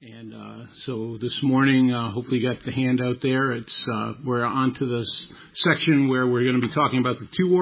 And so this morning, hopefully you got the handout there. We're on to this section where we're going to be talking about the two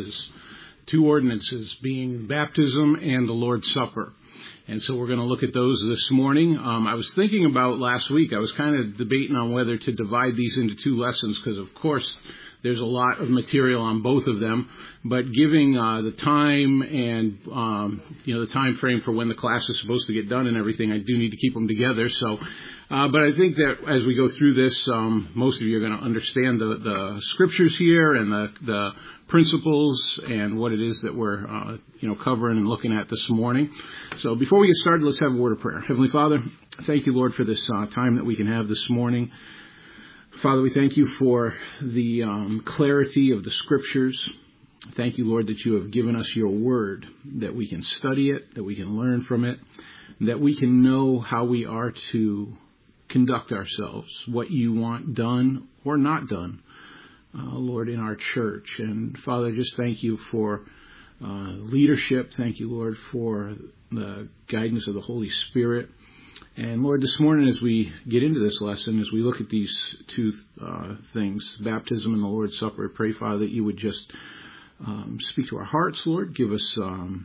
ordinances being baptism and the Lord's Supper. And so we're going to look at those this morning. I was thinking about last week, I was kind of debating on whether to divide these into two lessons because, of course, there's a lot of material on both of them, but giving the time and the time frame for when the class is supposed to get done and everything, I do need to keep them together. So, but I think that as we go through this, most of you are going to understand the scriptures here and the principles and what it is that we're covering and looking at this morning. So before we get started, let's have a word of prayer. Heavenly Father, thank you, Lord, for this time that we can have this morning. Father, we thank you for the clarity of the Scriptures. Thank you, Lord, that you have given us your word, that we can study it, that we can learn from it, that we can know how we are to conduct ourselves, what you want done or not done, Lord, in our church. And Father, just thank you for leadership. Thank you, Lord, for the guidance of the Holy Spirit. And Lord, this morning as we get into this lesson, as we look at these two things, baptism and the Lord's Supper, I pray, Father, that you would just speak to our hearts, Lord. Give us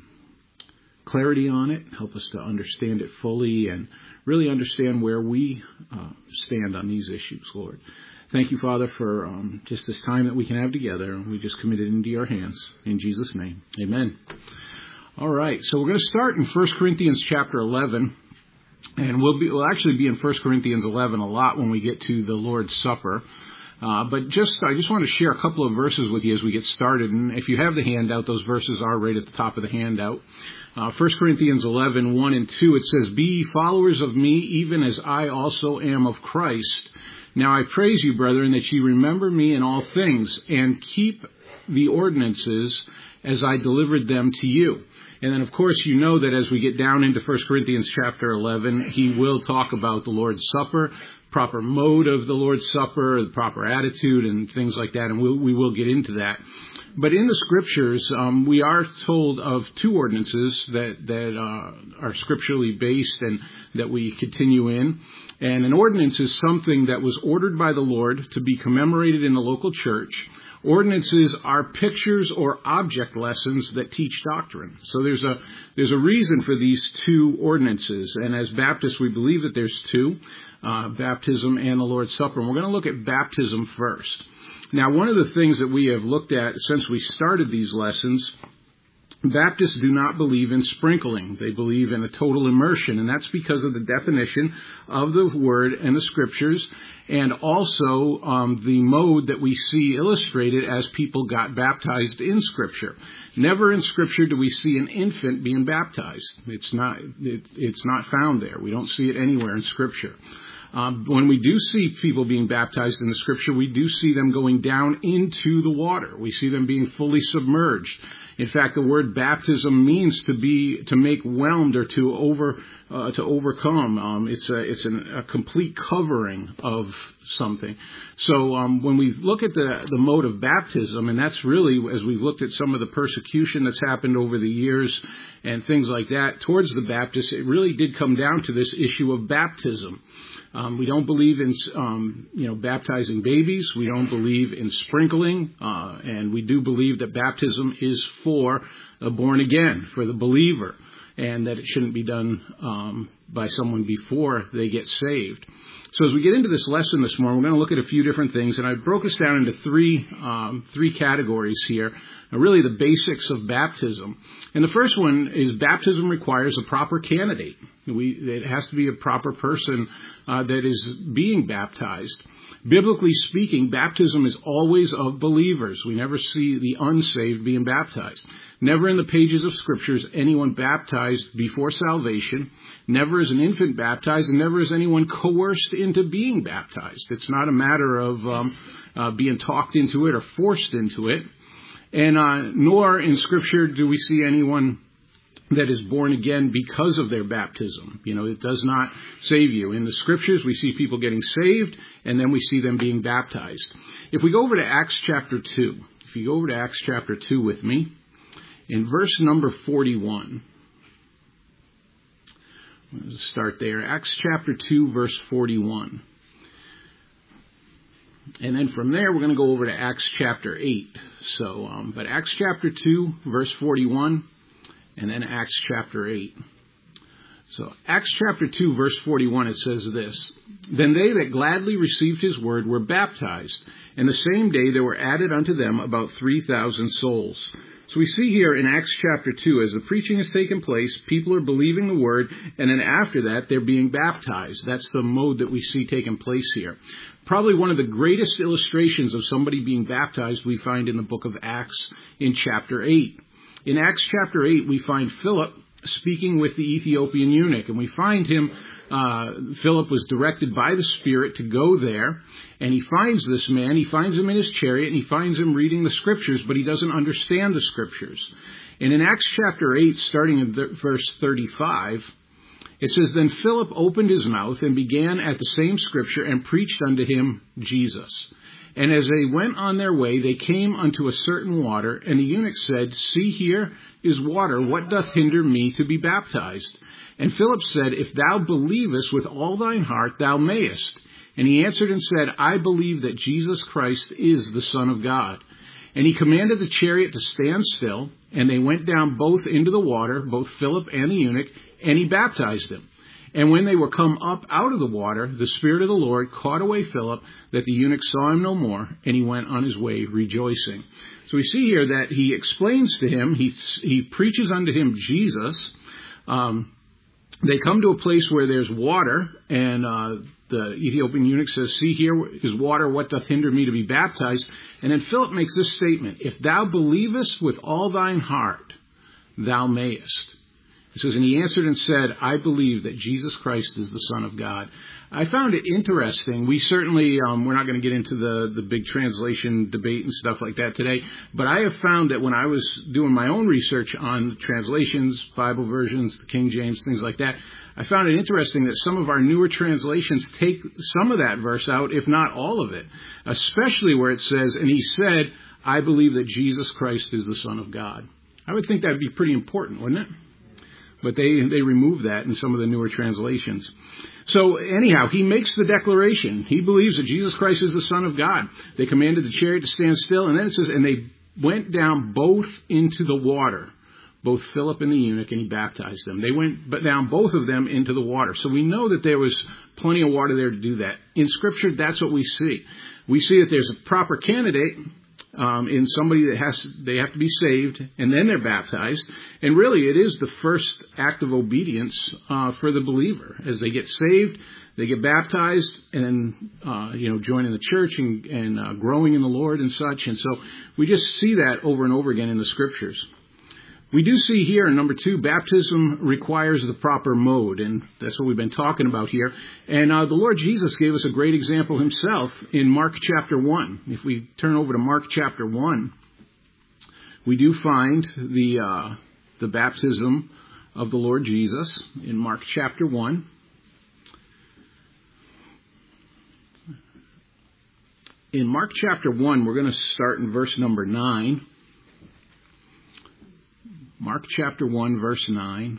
clarity on it. Help us to understand it fully and really understand where we stand on these issues, Lord. Thank you, Father, for just this time that we can have together. We just commit it into your hands. In Jesus' name, amen. All right, so we're going to start in 1 Corinthians chapter 11. And we'll actually be in 1 Corinthians 11 a lot when we get to the Lord's Supper. But I just want to share a couple of verses with you as we get started. And if you have the handout, those verses are right at the top of the handout. 1 Corinthians 11, 1 and 2, it says, "Be ye followers of me, even as I also am of Christ. Now I praise you, brethren, that ye remember me in all things, and keep the ordinances as I delivered them to you." And then, of course, you know that as we get down into 1 Corinthians chapter 11, he will talk about the Lord's Supper, proper mode of the Lord's Supper, the proper attitude, and things like that, and we will get into that. But in the Scriptures, we are told of two ordinances that are scripturally based and that we continue in. And an ordinance is something that was ordered by the Lord to be commemorated in the local church. Ordinances are pictures or object lessons that teach doctrine. So there's a reason for these two ordinances. And as Baptists, we believe that there's two, baptism and the Lord's Supper. And we're going to look at baptism first. Now, one of the things that we have looked at since we started these lessons, Baptists do not believe in sprinkling. They believe in a total immersion, and that's because of the definition of the Word and the Scriptures, and also the mode that we see illustrated as people got baptized in Scripture. Never in Scripture do we see an infant being baptized. It's not found there. We don't see it anywhere in Scripture. When we do see people being baptized in the Scripture, we do see them going down into the water. We see them being fully submerged. In fact, the word baptism means to make whelmed or to overcome. It's a complete covering of something. So when we look at the mode of baptism, and that's really as we've looked at some of the persecution that's happened over the years and things like that towards the Baptists, it really did come down to this issue of baptism. We don't believe in, baptizing babies. We don't believe in sprinkling. And we do believe that baptism is for the born again, for the believer, and that it shouldn't be done by someone before they get saved. So as we get into this lesson this morning, we're going to look at a few different things, and I broke us down into three categories here, really the basics of baptism. And the first one is baptism requires a proper candidate. It has to be a proper person that is being baptized. Biblically speaking, baptism is always of believers. We never see the unsaved being baptized. Never in the pages of Scripture is anyone baptized before salvation. Never is an infant baptized, and never is anyone coerced into being baptized. It's not a matter of being talked into it or forced into it. And nor in Scripture do we see anyone that is born again because of their baptism. It does not save you. In the Scriptures, we see people getting saved, and then we see them being baptized. If we go over to Acts chapter 2, if you go over to Acts chapter 2 with me, in verse number 41, Let's start there. Acts chapter 2, verse 41. And then from there, we're going to go over to Acts chapter 8. But Acts chapter 2, verse 41, and then Acts chapter 8. So Acts chapter 2, verse 41, it says this: Then they that gladly received his word were baptized, and the same day there were added unto them about 3,000 souls. So we see here in Acts chapter 2, as the preaching has taken place, people are believing the word, and then after that, they're being baptized. That's the mode that we see taking place here. Probably one of the greatest illustrations of somebody being baptized we find in the book of Acts in chapter 8. In Acts chapter 8, we find Philip speaking with the Ethiopian eunuch, and we find him, Philip was directed by the Spirit to go there, and he finds this man, he finds him in his chariot, and he finds him reading the Scriptures, but he doesn't understand the Scriptures. And in Acts chapter 8, starting in verse 35, it says, Then Philip opened his mouth and began at the same Scripture and preached unto him Jesus. And as they went on their way, they came unto a certain water, and the eunuch said, See, here is water, what doth hinder me to be baptized? And Philip said, If thou believest with all thine heart, thou mayest. And he answered and said, I believe that Jesus Christ is the Son of God. And he commanded the chariot to stand still, and they went down both into the water, both Philip and the eunuch, and he baptized them. And when they were come up out of the water, the Spirit of the Lord caught away Philip, that the eunuch saw him no more, and he went on his way rejoicing. So we see here that he explains to him, he preaches unto him Jesus. They come to a place where there's water, and the Ethiopian eunuch says, See, here is water, what doth hinder me to be baptized? And then Philip makes this statement, If thou believest with all thine heart, thou mayest. It says, And he answered and said, I believe that Jesus Christ is the Son of God. I found it interesting. We certainly, we're not going to get into the big translation debate and stuff like that today, but I have found that when I was doing my own research on translations, Bible versions, the King James, things like that, I found it interesting that some of our newer translations take some of that verse out, if not all of it, especially where it says, And he said, I believe that Jesus Christ is the Son of God. I would think that would be pretty important, wouldn't it? But they remove that in some of the newer translations. So anyhow, he makes the declaration. He believes that Jesus Christ is the Son of God. They commanded the chariot to stand still. And then it says, And they went down both into the water, both Philip and the eunuch, and he baptized them. They went down, both of them, into the water. So we know that there was plenty of water there to do that. In Scripture, that's what we see. We see that there's a proper candidate in somebody that they have to be saved, and then they're baptized. And really, it is the first act of obedience for the believer. As they get saved, they get baptized, and join in the church and growing in the Lord and such. And so we just see that over and over again in the Scriptures. We do see here, number 2, baptism requires the proper mode, and that's what we've been talking about here. And the Lord Jesus gave us a great example himself in Mark chapter 1. If we turn over to Mark chapter 1, we do find the baptism of the Lord Jesus in Mark chapter 1. In Mark chapter 1, we're going to start in verse number 9. Mark chapter 1, verse 9.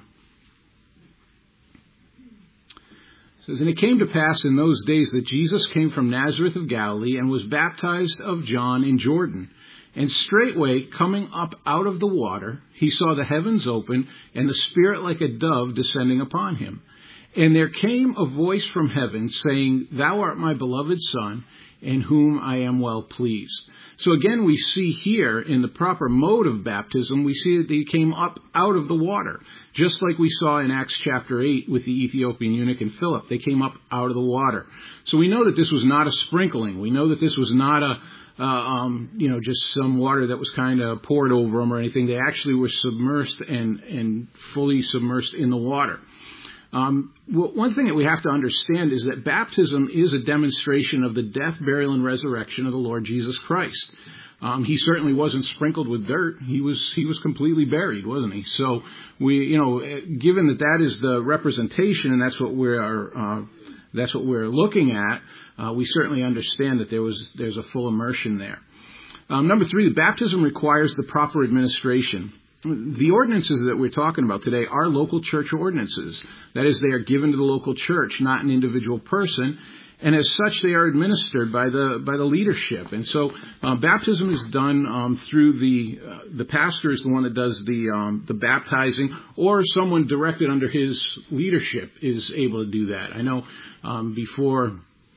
It says, And it came to pass in those days that Jesus came from Nazareth of Galilee and was baptized of John in Jordan. And straightway, coming up out of the water, he saw the heavens open, and the Spirit like a dove descending upon him. And there came a voice from heaven, saying, Thou art my beloved Son, in whom I am well pleased. So again, we see here in the proper mode of baptism, we see that they came up out of the water. Just like we saw in Acts chapter 8 with the Ethiopian eunuch and Philip. They came up out of the water. So we know that this was not a sprinkling. We know that this was not just some water that was kind of poured over them or anything. They actually were submersed and fully submersed in the water. One thing that we have to understand is that baptism is a demonstration of the death, burial, and resurrection of the Lord Jesus Christ. He certainly wasn't sprinkled with dirt. He was completely buried, wasn't he? So given that is the representation, and that's what we're looking at, we certainly understand that there's a full immersion there. Number 3, the baptism requires the proper administration. the ordinances that we're talking about today are local church ordinances. That is, they are given to the local church, not an individual person. And as such, they are administered by the leadership. And so, baptism is done through the pastor is the one that does the baptizing, or someone directed under his leadership is able to do that. I know before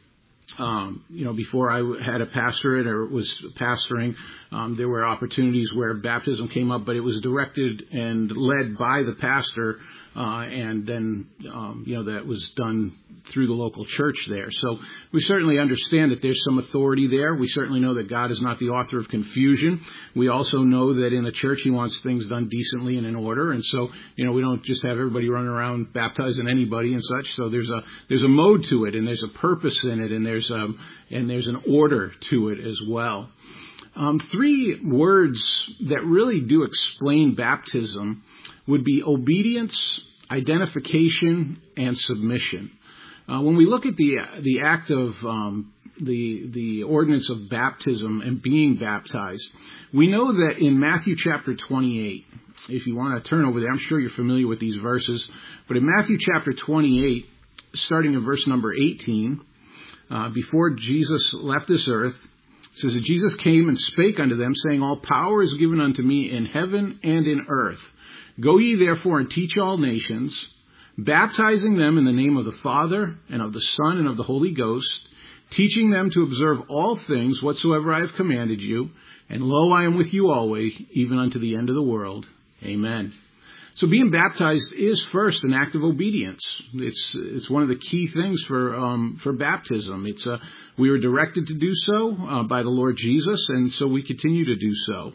I had a pastorate or was pastoring, there were opportunities where baptism came up, but it was directed and led by the pastor, and then, that was done through the local church there. So we certainly understand that there's some authority there. We certainly know that God is not the author of confusion. We also know that in the church He wants things done decently and in order. And so, we don't just have everybody running around baptizing anybody and such. So there's a mode to it, and there's a purpose in it, and there's an order to it as well. 3 words that really do explain baptism would be obedience, identification, and submission. When we look at the act of the ordinance of baptism and being baptized, we know that in Matthew chapter 28, if you want to turn over there, I'm sure you're familiar with these verses, but in Matthew chapter 28, starting in verse number 18, before Jesus left this earth, it says that Jesus came and spake unto them, saying, All power is given unto me in heaven and in earth. Go ye therefore and teach all nations, baptizing them in the name of the Father and of the Son and of the Holy Ghost, teaching them to observe all things whatsoever I have commanded you. And lo, I am with you always, even unto the end of the world. Amen. So being baptized is first an act of obedience. It's one of the key things for baptism. We were directed to do so by the Lord Jesus, and so we continue to do so.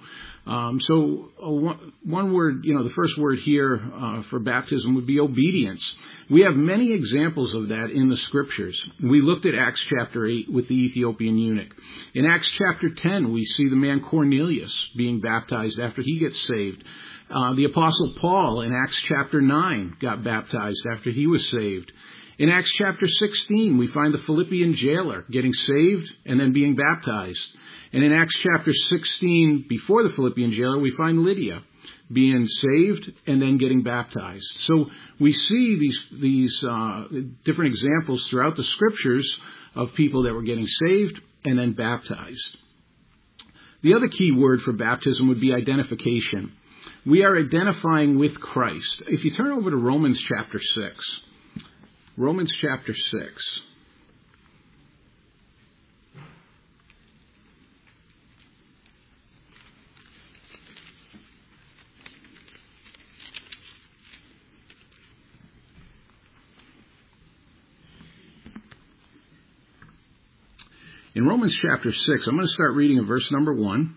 One word, the first word here for baptism would be obedience. We have many examples of that in the Scriptures. We looked at Acts chapter 8 with the Ethiopian eunuch. In Acts chapter 10, we see the man Cornelius being baptized after he gets saved. The Apostle Paul in Acts chapter 9 got baptized after he was saved. In Acts chapter 16, we find the Philippian jailer getting saved and then being baptized. And in Acts chapter 16, before the Philippian jailer, we find Lydia being saved and then getting baptized. So we see these different examples throughout the Scriptures of people that were getting saved and then baptized. The other key word for baptism would be identification. We are identifying with Christ. If you turn over to Romans chapter 6. Romans chapter 6. In Romans chapter 6, I'm going to start reading in verse number 1.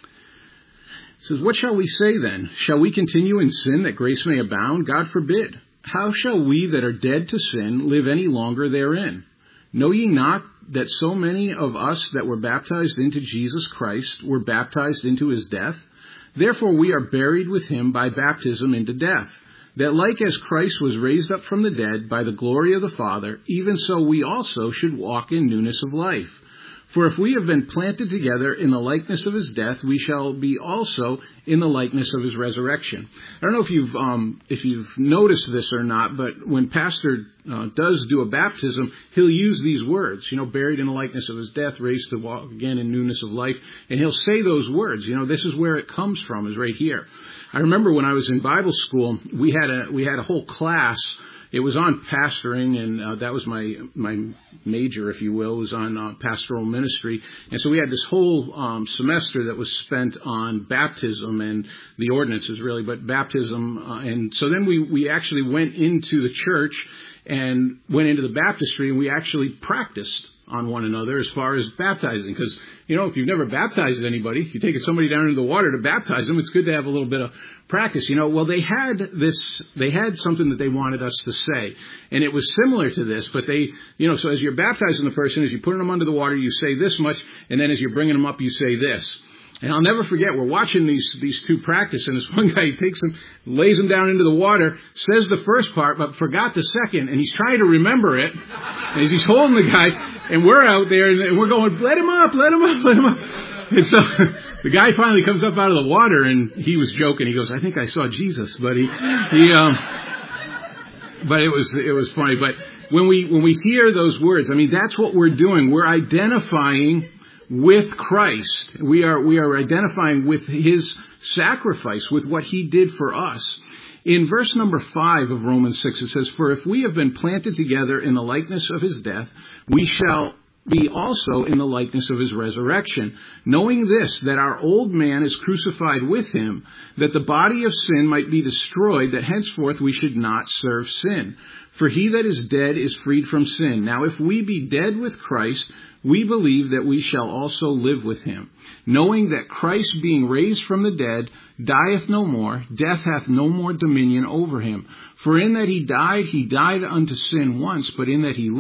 It says, What shall we say then? Shall we continue in sin that grace may abound? God forbid. How shall we that are dead to sin live any longer therein? Know ye not that so many of us that were baptized into Jesus Christ were baptized into his death? Therefore we are buried with him by baptism into death, that like as Christ was raised up from the dead by the glory of the Father, even so we also should walk in newness of life. For if we have been planted together in the likeness of his death, we shall be also in the likeness of his resurrection. I don't know if you've noticed this or not, but when Pastor does do a baptism, he'll use these words, buried in the likeness of his death, raised to walk again in newness of life. And he'll say those words. This is where it comes from, is right here. I remember when I was in Bible school, we had a whole class. It was on pastoring, and that was my major, if you will, was on pastoral ministry. And so we had this whole semester that was spent on baptism and the ordinances, really, but baptism. And so then we actually went into the church and went into the baptistry, and we actually practiced on one another as far as baptizing. Because, if you've never baptized anybody, if you're taking somebody down into the water to baptize them, it's good to have a little bit of practice. Well, they had something that they wanted us to say. And it was similar to this, but they, so as you're baptizing the person, as you're putting them under the water, you say this much, and then as you're bringing them up, you say this. And I'll never forget, we're watching these two practice, and this one guy takes them, lays them down into the water, says the first part, but forgot the second, and he's trying to remember it, and he's holding the guy, and we're out there, and we're going, let him up. And so the guy finally comes up out of the water, and he was joking. He goes, "I think I saw Jesus," but but it was funny. But when we hear those words, I mean, that's what we're doing. We're identifying with Christ. We are identifying with His sacrifice, with what He did for us. In verse number 5 of Romans 6, it says, "For if we have been planted together in the likeness of His death, we shall be also in the likeness of His resurrection, knowing this, that our old man is crucified with Him, that the body of sin might be destroyed, that henceforth we should not serve sin. For he that is dead is freed from sin. Now if we be dead with Christ, we believe that we shall also live with Him, knowing that Christ, being raised from the dead, dieth no more, death hath no more dominion over Him. For in that He died unto sin once, but in that He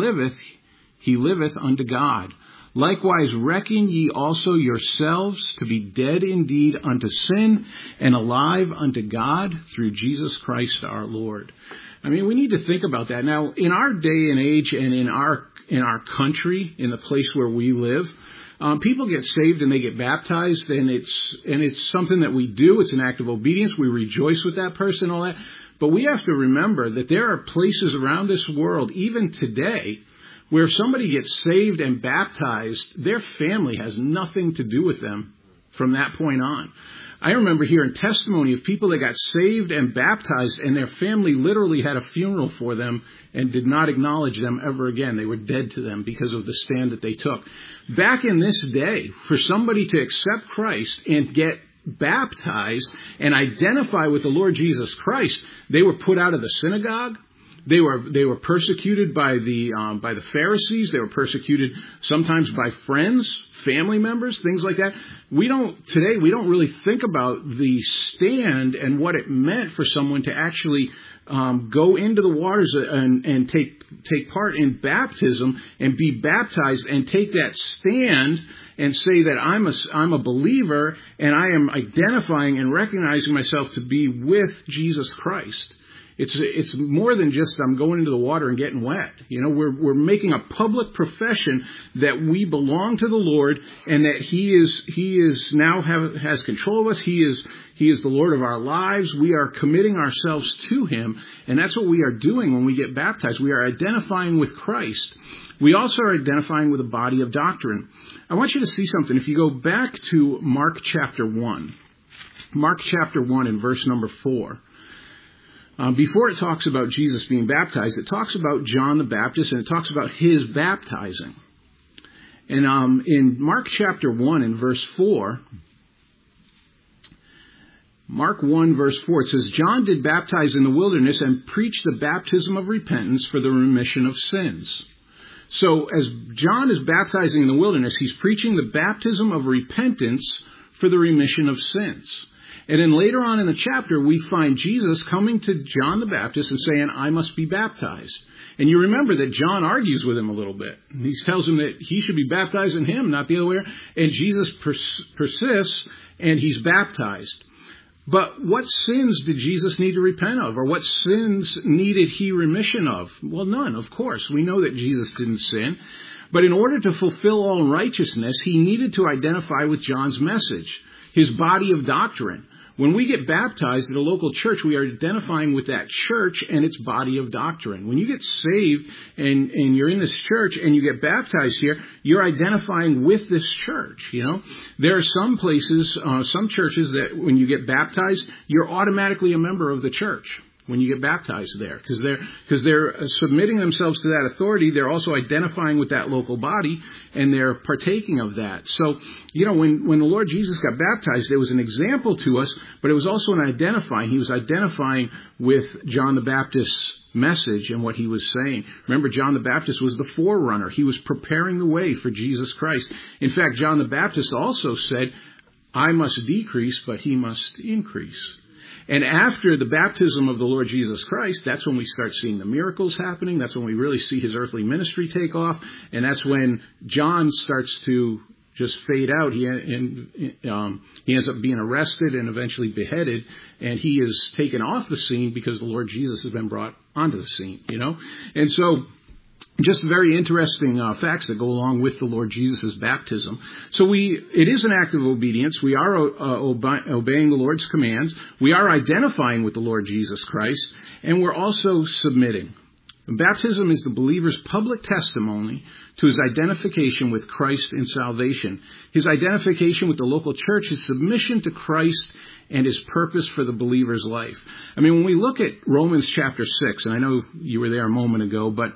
liveth unto God. Likewise reckon ye also yourselves to be dead indeed unto sin, and alive unto God through Jesus Christ our Lord." I mean, we need to think about that. Now, in our day and age, and in our country, in the place where we live, people get saved and they get baptized, and it's something that we do. It's an act of obedience. We rejoice with that person, all that. But we have to remember that there are places around this world, even today, where if somebody gets saved and baptized, their family has nothing to do with them from that point on. I remember hearing testimony of people that got saved and baptized, and their family literally had a funeral for them and did not acknowledge them ever again. They were dead to them because of the stand that they took. Back in this day, for somebody to accept Christ and get baptized and identify with the Lord Jesus Christ, they were put out of the synagogue. They were persecuted by the Pharisees. They were persecuted sometimes by friends, family members, things like that. Today we don't really think about the stand and what it meant for someone to actually go into the waters and take part in baptism and be baptized and take that stand and say that I'm a believer, and I am identifying and recognizing myself to be with Jesus Christ. It's more than just I'm going into the water and getting wet. You know, we're making a public profession that we belong to the Lord, and that He is now has control of us. He is the Lord of our lives. We are committing ourselves to Him, and that's what we are doing when we get baptized. We are identifying with Christ. We also are identifying with a body of doctrine. I want you to see something. If you go back to Mark chapter 1, Mark chapter 1 and verse number 4. Before it talks about Jesus being baptized, it talks about John the Baptist, and it talks about his baptizing. And in Mark chapter 1 and verse 4, Mark 1 verse 4, it says, "John did baptize in the wilderness and preached the baptism of repentance for the remission of sins." So as John is baptizing in the wilderness, he's preaching the baptism of repentance for the remission of sins. And then later on in the chapter, we find Jesus coming to John the Baptist and saying, "I must be baptized." And you remember that John argues with him a little bit. He tells him that he should be baptized in him, not the other way around. And Jesus persists, and he's baptized. But what sins did Jesus need to repent of? Or what sins needed He remission of? Well, none, of course. We know that Jesus didn't sin. But in order to fulfill all righteousness, He needed to identify with John's message, his body of doctrine. When we get baptized at a local church, we are identifying with that church and its body of doctrine. When you get saved and you're in this church and you get baptized here, you're identifying with this church, you know. There are some places, some churches that when you get baptized, you're automatically a member of the church when you get baptized there, because they're submitting themselves to that authority. They're also identifying with that local body, and they're partaking of that. So, you know, when the Lord Jesus got baptized, it was an example to us, but it was also an identifying. He was identifying with John the Baptist's message and what he was saying. Remember, John the Baptist was the forerunner. He was preparing the way for Jesus Christ. In fact, John the Baptist also said, "I must decrease, but He must increase." And after the baptism of the Lord Jesus Christ, that's when we start seeing the miracles happening. That's when we really see His earthly ministry take off. And that's when John starts to just fade out. He ends up being arrested and eventually beheaded. And he is taken off the scene because the Lord Jesus has been brought onto the scene, you know. And so just very interesting facts that go along with the Lord Jesus' baptism. So it is an act of obedience. We are obeying the Lord's commands. We are identifying with the Lord Jesus Christ, and we're also submitting. Baptism is the believer's public testimony to his identification with Christ in salvation. His identification with the local church, his submission to Christ, and his purpose for the believer's life. I mean, when we look at Romans chapter 6, and I know you were there a moment ago, but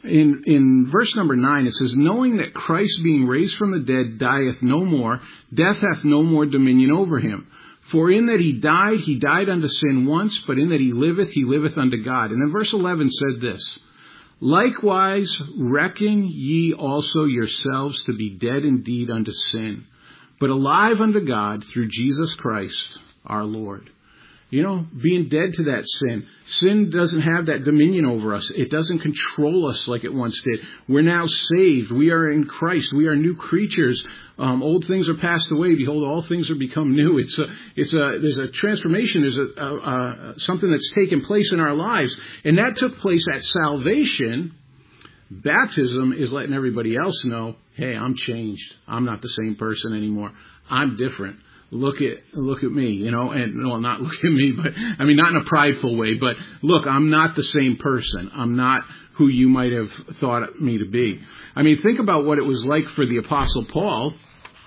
in verse number 9 it says, knowing that Christ being raised from the dead dieth no more, death hath no more dominion over him. For in that he died unto sin once, but in that he liveth unto God. And then verse 11 said this, likewise reckon ye also yourselves to be dead indeed unto sin, but alive unto God through Jesus Christ our Lord. You know, being dead to that sin. Sin doesn't have that dominion over us. It doesn't control us like it once did. We're now saved. We are in Christ. We are new creatures. Old things are passed away. Behold, all things are become new. There's a transformation. There's something that's taken place in our lives. And that took place at salvation. Baptism is letting everybody else know, hey, I'm changed. I'm not the same person anymore. I'm different. Look at me, you know, and well, not look at me, but I mean, not in a prideful way, but look, I'm not the same person. I'm not who you might have thought me to be. I mean, think about what it was like for the Apostle Paul,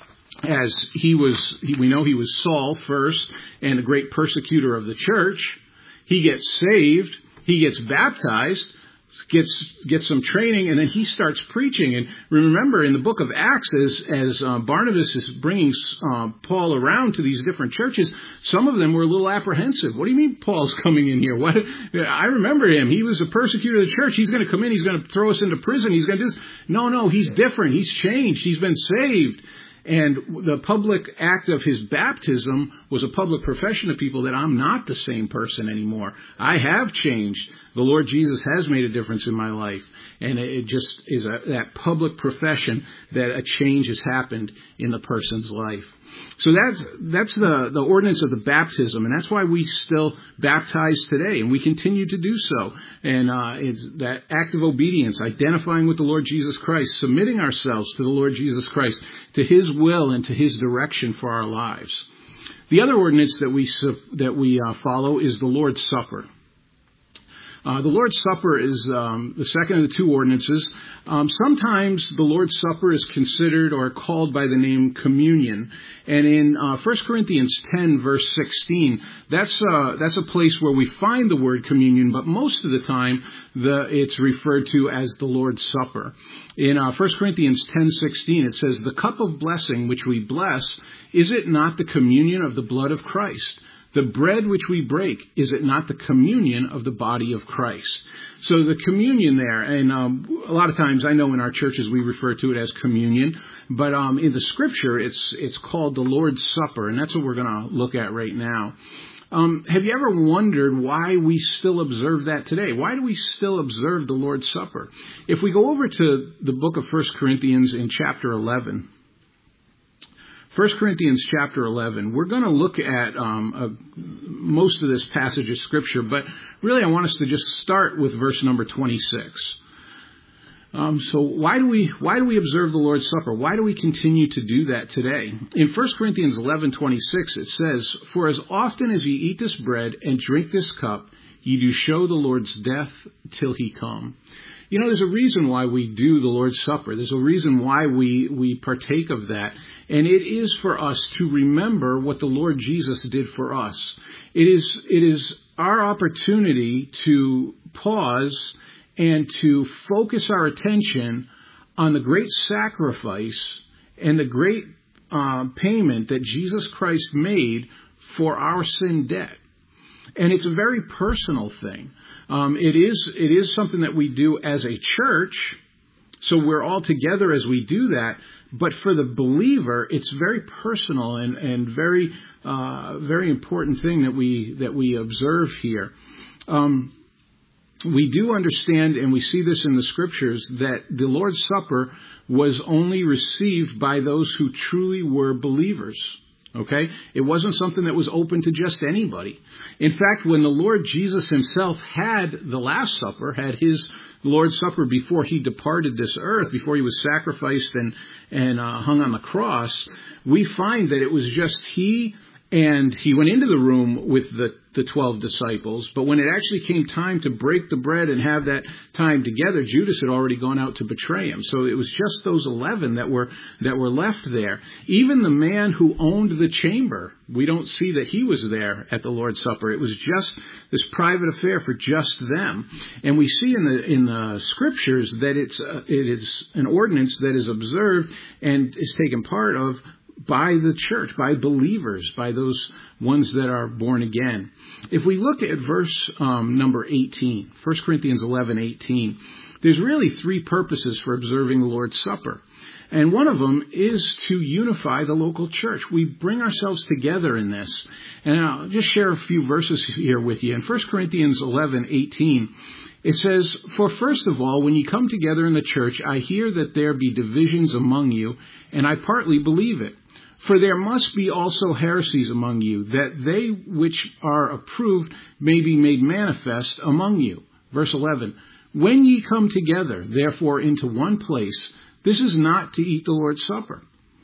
as we know he was Saul first and a great persecutor of the church. He gets saved, he gets baptized, gets some training, and then he starts preaching. And remember, in the book of Acts, as Barnabas is bringing Paul around to these different churches, some of them were a little apprehensive. What do you mean Paul's coming in here? What? I remember him. He was a persecutor of the church. He's going to come in. He's going to throw us into prison. He's going to do this. No, he's different. He's changed. He's been saved. And the public act of his baptism was a public profession to people that I'm not the same person anymore. I have changed. The Lord Jesus has made a difference in my life. And it just is that public profession that a change has happened in the person's life. So that's the ordinance of the baptism, and that's why we still baptize today, and we continue to do so. And it's that act of obedience, identifying with the Lord Jesus Christ, submitting ourselves to the Lord Jesus Christ, to His will and to His direction for our lives. The other ordinance that we follow is the Lord's Supper. The Lord's Supper is the second of the two ordinances. Sometimes the Lord's Supper is considered or called by the name communion. And in 1 Corinthians 10, verse 16, that's a place where we find the word communion, but most of the time it's referred to as the Lord's Supper. In 1 Corinthians 10:16, it says, "The cup of blessing which we bless, is it not the communion of the blood of Christ? The bread which we break, is it not the communion of the body of Christ?" So the communion there, and a lot of times I know in our churches we refer to it as communion, but in the Scripture it's called the Lord's Supper, and that's what we're going to look at right now. Have you ever wondered why we still observe that today? Why do we still observe the Lord's Supper? If we go over to the book of 1 Corinthians in chapter 11, 1 Corinthians chapter 11, we're going to look at most of this passage of Scripture, but really I want us to just start with verse number 26. So why do we observe the Lord's Supper? Why do we continue to do that today? In 1 Corinthians 11:26 it says, "For as often as ye eat this bread and drink this cup, ye do show the Lord's death till He come." You know, there's a reason why we do the Lord's Supper. There's a reason why we partake of that. And it is for us to remember what the Lord Jesus did for us. It is our opportunity to pause and to focus our attention on the great sacrifice and the great payment that Jesus Christ made for our sin debt. And it's a very personal thing. It is something that we do as a church, so we're all together as we do that. But for the believer, it's very personal and very very important thing that we observe here. We do understand, and we see this in the Scriptures, that the Lord's Supper was only received by those who truly were believers. Okay? It wasn't something that was open to just anybody. In fact, when the Lord Jesus himself had the Last Supper, had his Lord's Supper before he departed this earth, before he was sacrificed and hung on the cross, we find that it was just he, and he went into the room with the 12 disciples, but when it actually came time to break the bread and have that time together, Judas had already gone out to betray him. So it was just those 11 that were left there. Even the man who owned the chamber, we don't see that he was there at the Lord's Supper. It was just this private affair for just them. And we see in the scriptures that it is an ordinance that is observed and is taken part of by the church, by believers, by those ones that are born again. If we look at verse number 18, 1 Corinthians 11:18, there's really three purposes for observing the Lord's Supper. And one of them is to unify the local church. We bring ourselves together in this. And I'll just share a few verses here with you. In 1 Corinthians 11:18, it says, "For first of all, when ye come together in the church, I hear that there be divisions among you, and I partly believe it. For there must be also heresies among you, that they which are approved may be made manifest among you." Verse 11, "When ye come together, therefore, into one place, this is not to eat the Lord's Supper.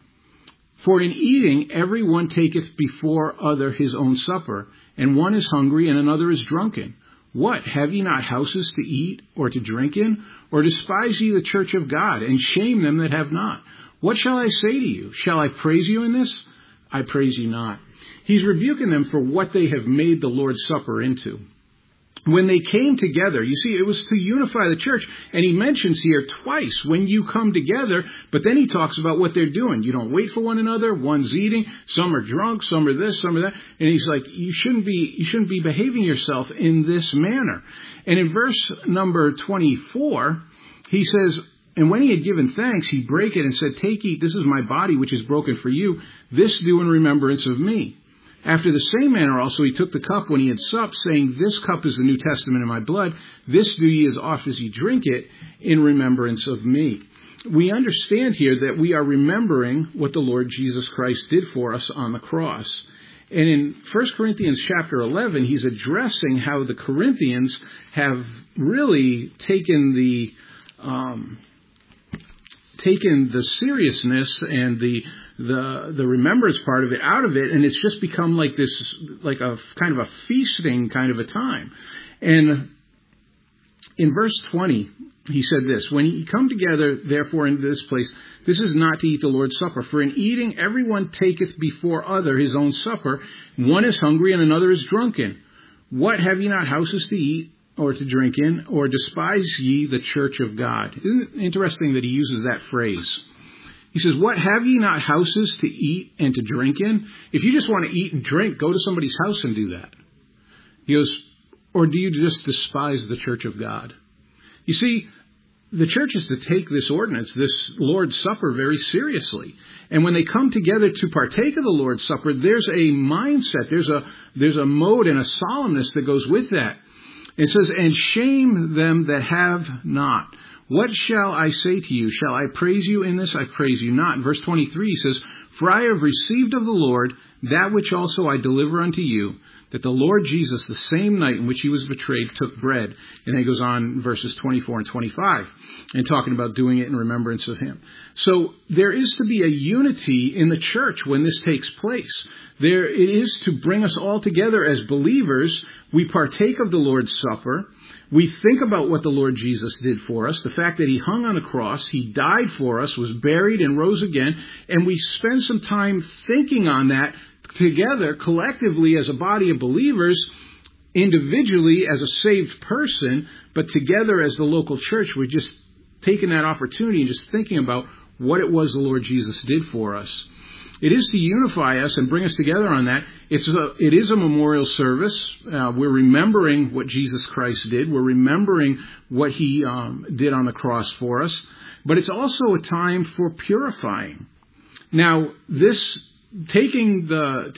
For in eating every one taketh before other his own supper, and one is hungry and another is drunken. What, have ye not houses to eat or to drink in? Or despise ye the church of God, and shame them that have not? What shall I say to you? Shall I praise you in this? I praise you not." He's rebuking them for what they have made the Lord's Supper into. When they came together, you see, it was to unify the church. And he mentions here twice, when you come together, but then he talks about what they're doing. You don't wait for one another. One's eating. Some are drunk. Some are this, some are that. And he's like, you shouldn't be behaving yourself in this manner. And in verse number 24, he says, "And when he had given thanks, he brake it and said, Take, eat, this is my body, which is broken for you. This do in remembrance of me. After the same manner also he took the cup when he had supped, saying, This cup is the New Testament in my blood. This do ye as oft as ye drink it in remembrance of me." We understand here that we are remembering what the Lord Jesus Christ did for us on the cross. And in 1 Corinthians chapter 11, he's addressing how the Corinthians have really taken the seriousness and the remembrance part of it out of it, and it's just become like this, like a kind of a feasting kind of a time. And in verse 20, he said this, "When ye come together, therefore, in this place, this is not to eat the Lord's Supper. For in eating, every one taketh before other his own supper. One is hungry and another is drunken. What, have ye not houses to eat or to drink in, or despise ye the church of God?" Isn't it interesting that he uses that phrase? He says, "What, have ye not houses to eat and to drink in?" If you just want to eat and drink, go to somebody's house and do that. He goes, "Or do you just despise the church of God?" You see, the church is to take this ordinance, this Lord's Supper, very seriously. And when they come together to partake of the Lord's Supper, there's a mindset, there's a mode and a solemnness that goes with that. It says, "And shame them that have not. What shall I say to you? Shall I praise you in this? I praise you not." In verse 23, he says, "For I have received of the Lord that which also I deliver unto you, that the Lord Jesus, the same night in which he was betrayed, took bread." And then he goes on in verses 24 and 25 and talking about doing it in remembrance of him. So there is to be a unity in the church when this takes place. It is to bring us all together as believers. We partake of the Lord's Supper. We think about what the Lord Jesus did for us, the fact that he hung on a cross, he died for us, was buried and rose again, and we spend some time thinking on that together, collectively as a body of believers, individually as a saved person, but together as the local church. We're just taking that opportunity and just thinking about what it was the Lord Jesus did for us. It is to unify us and bring us together on that. It is a memorial service. We're remembering what Jesus Christ did. We're remembering what he did on the cross for us. But it's also a time for purifying. Now, this taking the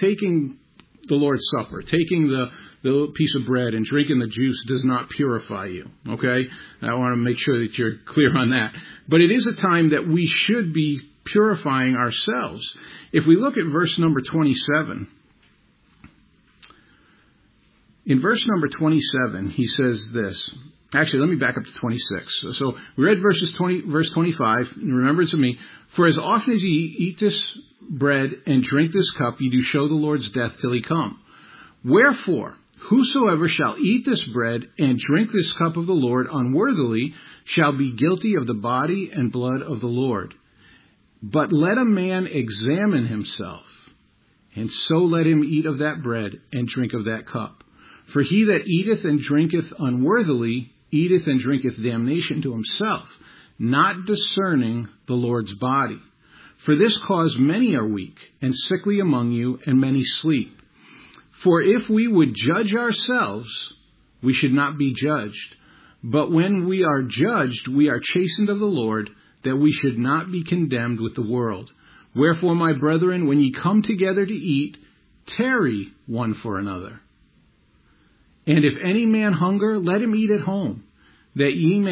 Lord's Supper, taking the piece of bread and drinking the juice does not purify you. Okay? I want to make sure that you're clear on that. But it is a time that we should be purifying ourselves. If we look at verse number 27, in verse number 27, he says this. Actually, let me back up to 26. So we read verse 25. Remember it to me. For as often as ye eat this bread and drink this cup, ye do show the Lord's death till he come. Wherefore, whosoever shall eat this bread and drink this cup of the Lord unworthily shall be guilty of the body and blood of the Lord. But let a man examine himself, and so let him eat of that bread and drink of that cup. For he that eateth and drinketh unworthily eateth and drinketh damnation to himself, not discerning the Lord's body. For this cause many are weak and sickly among you, and many sleep. For if we would judge ourselves, we should not be judged. But when we are judged, we are chastened of the Lord, that we should not be condemned with the world. Wherefore, my brethren, when ye come together to eat, tarry one for another. And if any man hunger, let him eat at home, that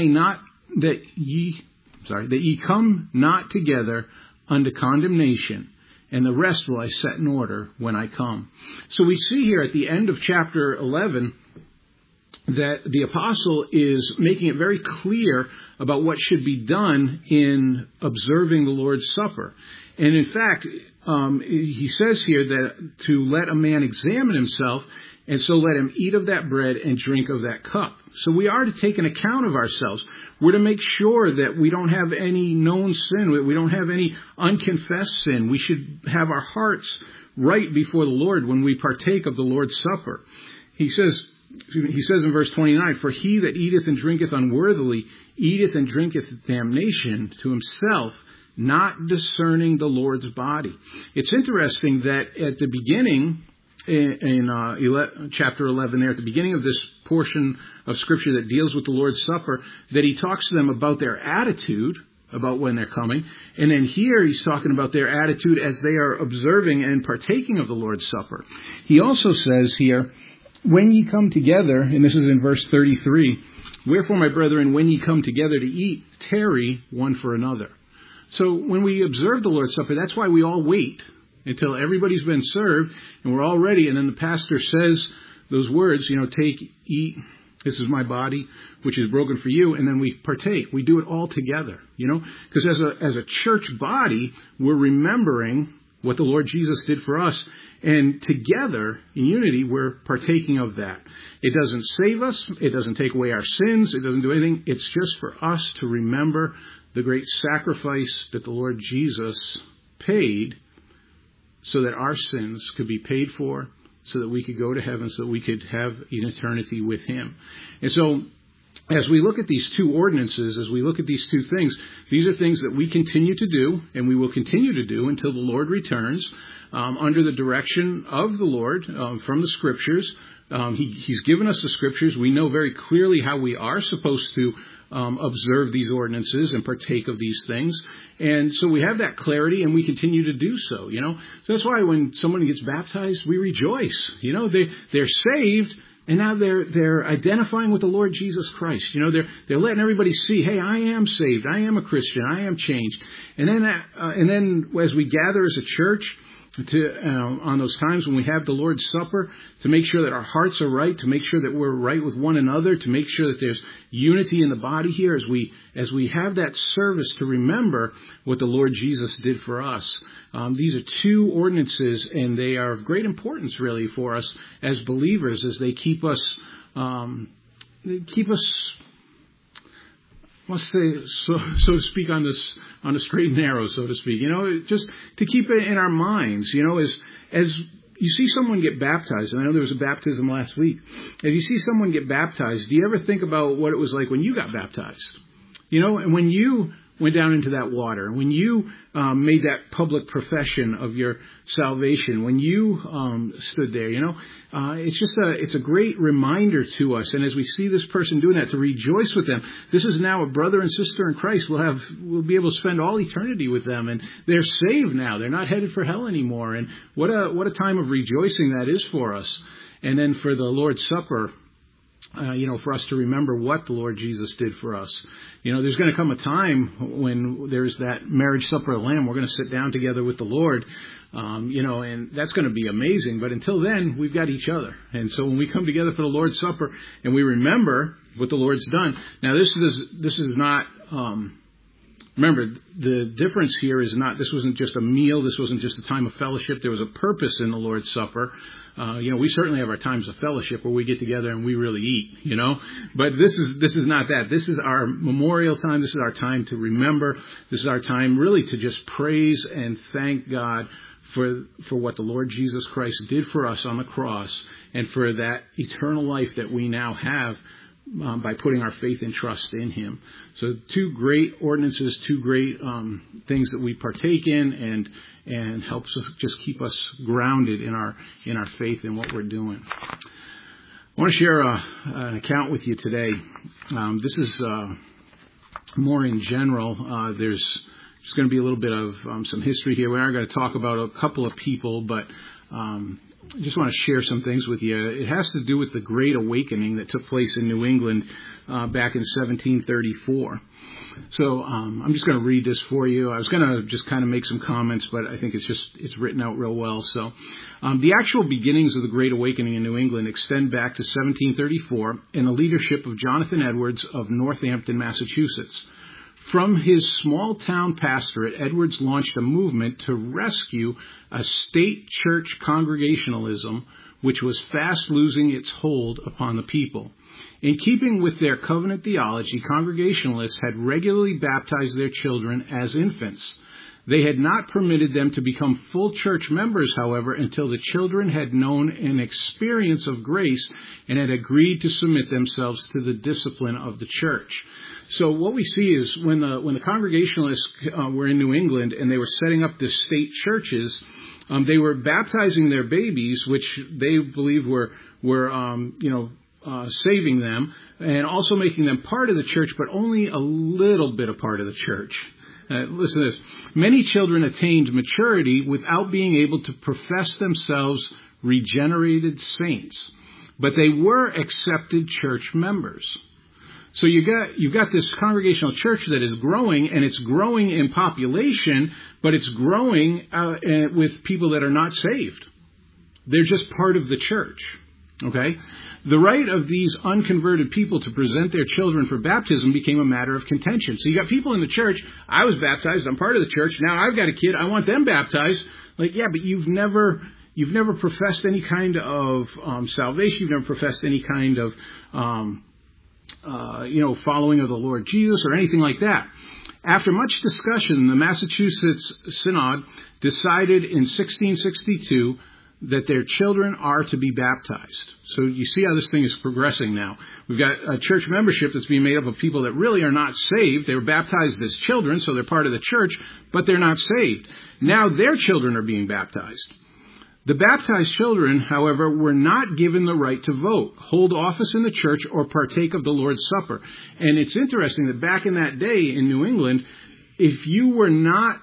ye come not together unto condemnation, and the rest will I set in order when I come. So we see here at the end of chapter 11 that the apostle is making it very clear about what should be done in observing the Lord's Supper. And in fact, he says here that to let a man examine himself, and so let him eat of that bread and drink of that cup. So we are to take an account of ourselves. We're to make sure that we don't have any known sin. We don't have any unconfessed sin. We should have our hearts right before the Lord when we partake of the Lord's Supper. He says in verse 29, for he that eateth and drinketh unworthily eateth and drinketh damnation to himself, not discerning the Lord's body. It's interesting that at the beginning, in chapter 11 there, at the beginning of this portion of Scripture that deals with the Lord's Supper, that he talks to them about their attitude, about when they're coming. And then here he's talking about their attitude as they are observing and partaking of the Lord's Supper. He also says here, when ye come together, and this is in verse 33, wherefore, my brethren, when ye come together to eat, tarry one for another. So when we observe the Lord's Supper, that's why we all wait until everybody's been served and we're all ready. And then the pastor says those words, take, eat, this is my body, which is broken for you. And then we partake. We do it all together, because as a church body, we're remembering what the Lord Jesus did for us. And together, in unity, we're partaking of that. It doesn't save us. It doesn't take away our sins. It doesn't do anything. It's just for us to remember the great sacrifice that the Lord Jesus paid so that our sins could be paid for, so that we could go to heaven, so that we could have an eternity with him. And so, as we look at these two ordinances, as we look at these two things, these are things that we continue to do, and we will continue to do until the Lord returns, under the direction of the Lord, from the Scriptures. He's given us the Scriptures. We know very clearly how we are supposed to observe these ordinances and partake of these things. And so we have that clarity, and we continue to do so, So that's why when someone gets baptized, we rejoice. They're saved, and now they're identifying with the Lord Jesus Christ. They're letting everybody see, hey, I am saved. I am a Christian. I am changed. And then as we gather as a church, on those times when we have the Lord's Supper, to make sure that our hearts are right, to make sure that we're right with one another, to make sure that there's unity in the body here as we have that service to remember what the Lord Jesus did for us. These are two ordinances, and they are of great importance, really, for us as believers, as they keep us, let's say, so to speak, on the straight and narrow, so to speak. Just to keep it in our minds. As you see someone get baptized, and I know there was a baptism last week. As you see someone get baptized, do you ever think about what it was like when you got baptized? And when you went down into that water, when you made that public profession of your salvation, when you stood there, it's a great reminder to us. And as we see this person doing that, to rejoice with them. This is now a brother and sister in Christ. We'll be able to spend all eternity with them, and they're saved now. They're not headed for hell anymore. And what a time of rejoicing that is for us. And then for the Lord's Supper, for us to remember what the Lord Jesus did for us. There's going to come a time when there's that marriage supper of the Lamb. We're going to sit down together with the Lord, and that's going to be amazing. But until then, we've got each other. And so when we come together for the Lord's Supper and we remember what the Lord's done. Now, this is not... Remember, the difference here is not, this wasn't just a meal, this wasn't just a time of fellowship, there was a purpose in the Lord's Supper. We certainly have our times of fellowship where we get together and we really eat, But this is not that. This is our memorial time, this is our time to remember, this is our time really to just praise and thank God for what the Lord Jesus Christ did for us on the cross and for that eternal life that we now have by putting our faith and trust in Him. So 2 great ordinances, 2 great things that we partake in and helps us just keep us grounded in our faith and what we're doing. I want to share an account with you today. This is more in general. There's going to be a little bit of some history here. We aren't going to talk about a couple of people, but I just want to share some things with you. It has to do with the Great Awakening that took place in New England back in 1734. So I'm just going to read this for you. I was going to just kind of make some comments, but I think it's written out real well. So the actual beginnings of the Great Awakening in New England extend back to 1734 in the leadership of Jonathan Edwards of Northampton, Massachusetts. From his small-town pastorate, Edwards launched a movement to rescue a state church congregationalism which was fast losing its hold upon the people. In keeping with their covenant theology, Congregationalists had regularly baptized their children as infants. They had not permitted them to become full church members, however, until the children had known an experience of grace and had agreed to submit themselves to the discipline of the church. So what we see is when the Congregationalists were in New England and they were setting up the state churches, they were baptizing their babies, which they believed were saving them, and also making them part of the church, but only a little bit a part of the church. Listen to this. Many children attained maturity without being able to profess themselves regenerated saints, but they were accepted church members. So you've got this congregational church that is growing, and it's growing in population, but it's growing with people that are not saved. They're just part of the church. Okay? The right of these unconverted people to present their children for baptism became a matter of contention. So you got people in the church. I was baptized. I'm part of the church. Now I've got a kid. I want them baptized. Like, yeah, but you've never professed any kind of salvation. You've never professed any kind of following of the Lord Jesus or anything like that. After much discussion, the Massachusetts Synod decided in 1662 that their children are to be baptized. So you see how this thing is progressing now. We've got a church membership that's being made up of people that really are not saved. They were baptized as children, so they're part of the church, but they're not saved. Now their children are being baptized. The baptized children, however, were not given the right to vote, hold office in the church, or partake of the Lord's Supper. And it's interesting that back in that day in New England, if you were not...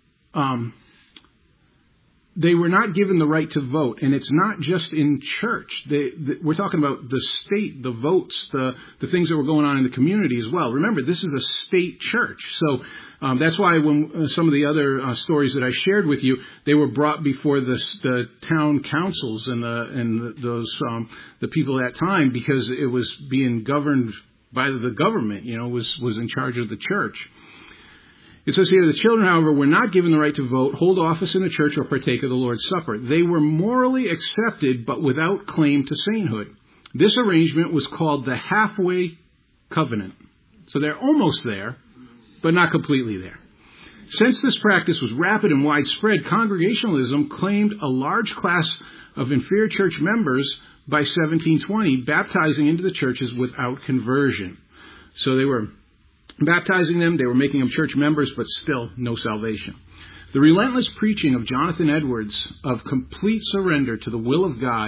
they were not given the right to vote, and it's not just in church. We're talking about the state, the votes, the things that were going on in the community as well. Remember, this is a state church, so that's why when some of the other stories that I shared with you, they were brought before the town councils and the people at that time, because it was being governed by the government. Was in charge of the church. It says here, the children, however, were not given the right to vote, hold office in the church, or partake of the Lord's Supper. They were morally accepted, but without claim to sainthood. This arrangement was called the halfway covenant. So they're almost there, but not completely there. Since this practice was rapid and widespread, Congregationalism claimed a large class of inferior church members by 1720, baptizing into the churches without conversion. So they were baptizing them, they were making them church members, but still no salvation. The relentless preaching of Jonathan Edwards of complete surrender to the will of God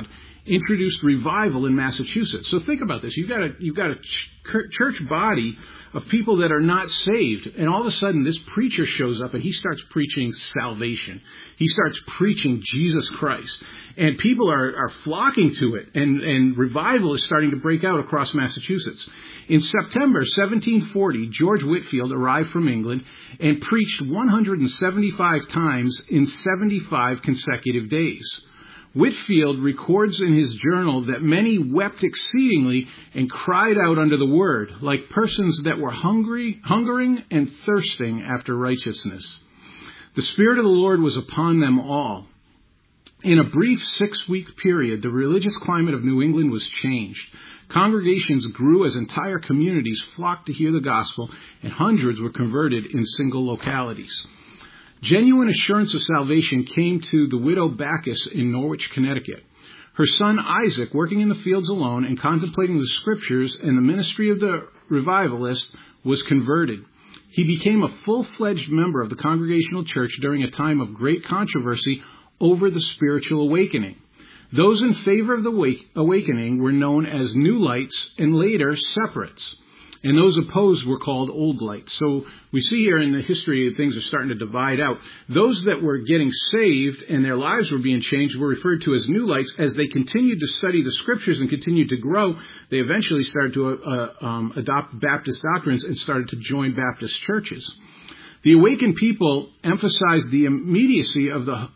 introduced revival in Massachusetts. So think about this. You've got a church body of people that are not saved, and all of a sudden this preacher shows up and he starts preaching salvation. He starts preaching Jesus Christ, and people are flocking to it, and revival is starting to break out across Massachusetts. In September 1740, George Whitefield arrived from England and preached 175 times in 75 consecutive days. Whitefield records in his journal that many wept exceedingly and cried out under the word, like persons that were hungering and thirsting after righteousness. The Spirit of the Lord was upon them all. In a brief 6-week period, the religious climate of New England was changed. Congregations grew as entire communities flocked to hear the gospel, and hundreds were converted in single localities. Genuine assurance of salvation came to the widow Backus in Norwich, Connecticut. Her son Isaac, working in the fields alone and contemplating the scriptures and the ministry of the revivalist, was converted. He became a full-fledged member of the Congregational Church during a time of great controversy over the spiritual awakening. Those in favor of the awakening were known as New Lights and later Separates. And those opposed were called Old Lights. So we see here in the history that things are starting to divide out. Those that were getting saved and their lives were being changed were referred to as New Lights. As they continued to study the Scriptures and continued to grow, they eventually started to adopt Baptist doctrines and started to join Baptist churches. The awakened people emphasized the immediacy of the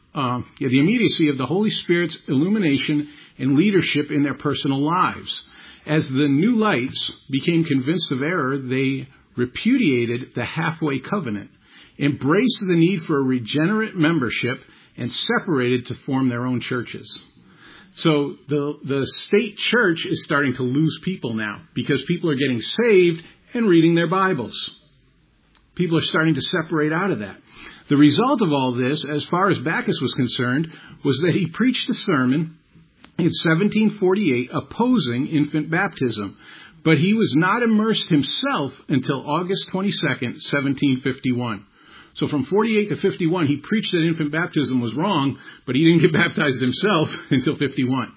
Holy Spirit's illumination and leadership in their personal lives. As the New Lights became convinced of error, they repudiated the halfway covenant, embraced the need for a regenerate membership, and separated to form their own churches. So the state church is starting to lose people now because people are getting saved and reading their Bibles. People are starting to separate out of that. The result of all this, as far as Backus was concerned, was that he preached a sermon in 1748 opposing infant baptism, but he was not immersed himself until August 22nd, 1751. So from 48 to 51, he preached that infant baptism was wrong, but he didn't get baptized himself until 51.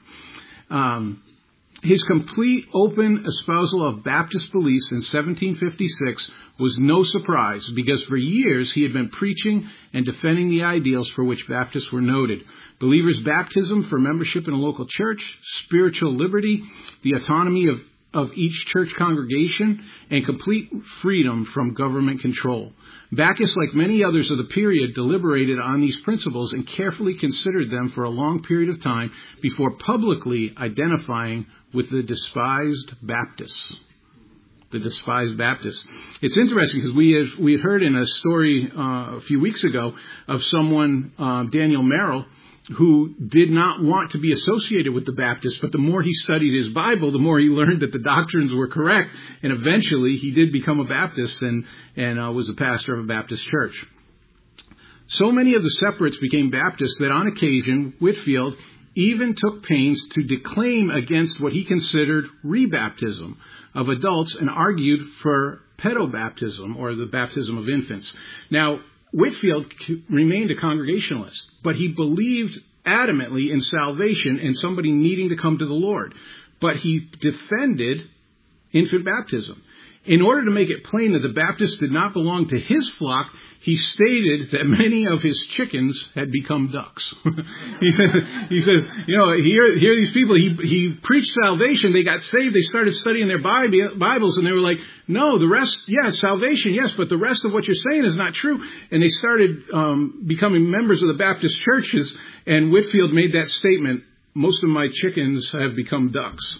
His complete open espousal of Baptist beliefs in 1756 was no surprise because for years he had been preaching and defending the ideals for which Baptists were noted. Believers' baptism for membership in a local church, spiritual liberty, the autonomy of each church congregation, and complete freedom from government control. Backus, like many others of the period, deliberated on these principles and carefully considered them for a long period of time before publicly identifying with the despised Baptists. The despised Baptists. It's interesting because we had heard in a story a few weeks ago of someone, Daniel Merrill, who did not want to be associated with the Baptists, but the more he studied his Bible, the more he learned that the doctrines were correct, and eventually he did become a Baptist and was a pastor of a Baptist church. So many of the separates became Baptists that on occasion, Whitefield even took pains to declaim against what he considered rebaptism of adults and argued for pedobaptism, or the baptism of infants. Now, Whitefield remained a Congregationalist, but he believed adamantly in salvation and somebody needing to come to the Lord. But he defended infant baptism. In order to make it plain that the Baptists did not belong to his flock, he stated that many of his chickens had become ducks. He says, here are these people. He preached salvation. They got saved. They started studying their Bibles, and they were like, no, the rest, yes, salvation, yes, but the rest of what you're saying is not true. And they started becoming members of the Baptist churches, and Whitefield made that statement, most of my chickens have become ducks.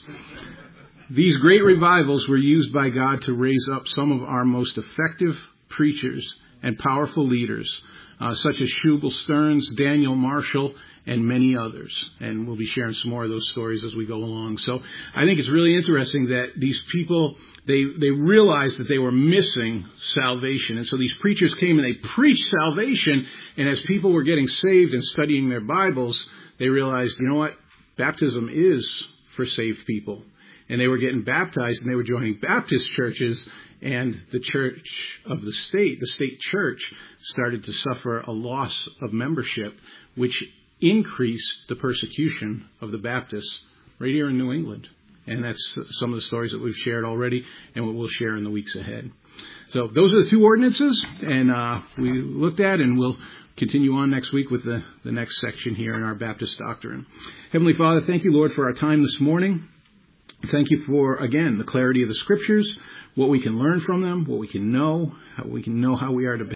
These great revivals were used by God to raise up some of our most effective preachers and powerful leaders, such as Shubal Stearns, Daniel Marshall, and many others. And we'll be sharing some more of those stories as we go along. So I think it's really interesting that these people, they realized that they were missing salvation. And so these preachers came and they preached salvation. And as people were getting saved and studying their Bibles, they realized, you know what? Baptism is for saved people. And they were getting baptized and they were joining Baptist churches, and the church of the state church, started to suffer a loss of membership, which increased the persecution of the Baptists right here in New England. And that's some of the stories that we've shared already and what we'll share in the weeks ahead. So those are the two ordinances, and we looked at, and we'll continue on next week with the next section here in our Baptist doctrine. Heavenly Father, thank you, Lord, for our time this morning. Thank you for, again, the clarity of the Scriptures, what we can learn from them, what we can know how we are to